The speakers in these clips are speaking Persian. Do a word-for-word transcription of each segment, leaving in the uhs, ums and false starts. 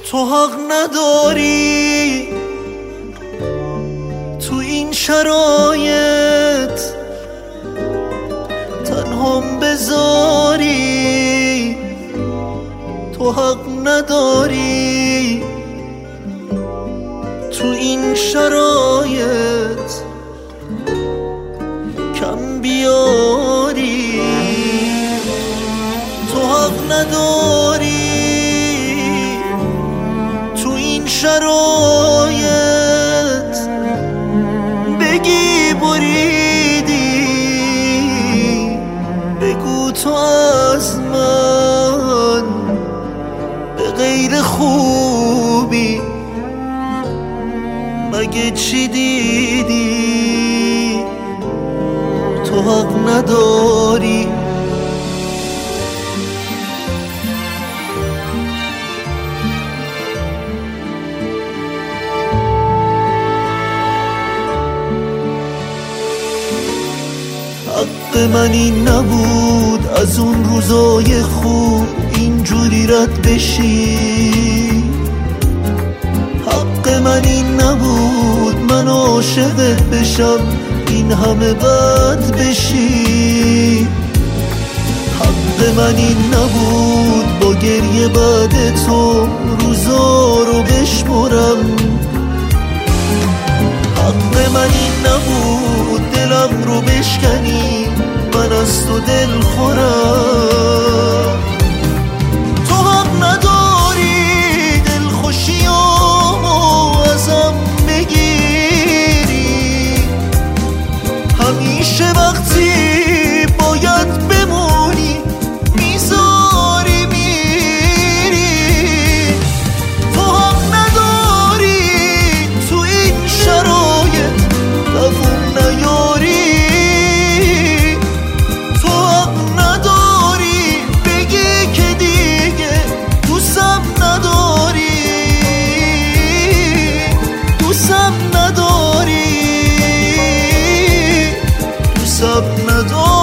تو حق نداری تو این شرایط تنهام بذاری، تو حق نداری تو این شرایط کم بیاری، تو حق نداری تو این شرایط بگی بریدی، بگو تو از من به غیر خوبی مگه چی دیدی، تو حق نداری. حق من این نبود از اون روزای خوب اینجوری رد بشی، حق من این نبود من عاشقت بشم این همه بد بشی، حق من این نبود با گریه بعد تو روزا رو بشمرم، حق من این نبود دلم رو بشکنی من از تو دل خورم، تو حق نداری دل خوشیامو ازم بگیری، همیشه وقتی باید بمونی میذاری میری، تو حق نداری تو این شرایط دووم نیاری، تو حق نداری بگی که دیگه دوستم نداری، دوستم نداری، دوستم نداری.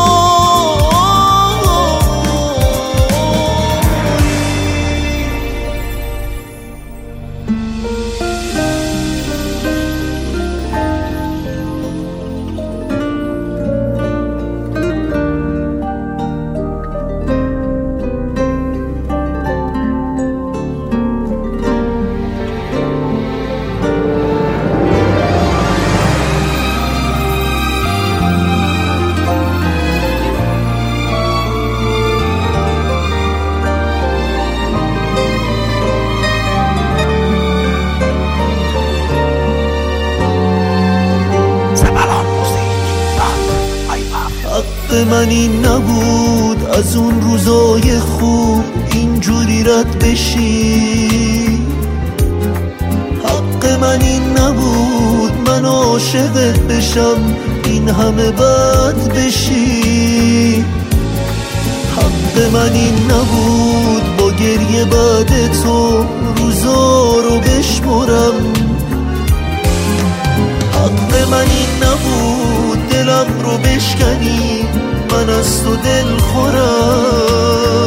حق من این نبود از اون روزای خوب اینجوری رد بشی، حق من این نبود من عاشقت بشم این همه بد بشی، حق من این نبود با گریه بعد تو روزا رو بشمرم، حق من این نبود دلم رو بشکنی من از تو دل خورم،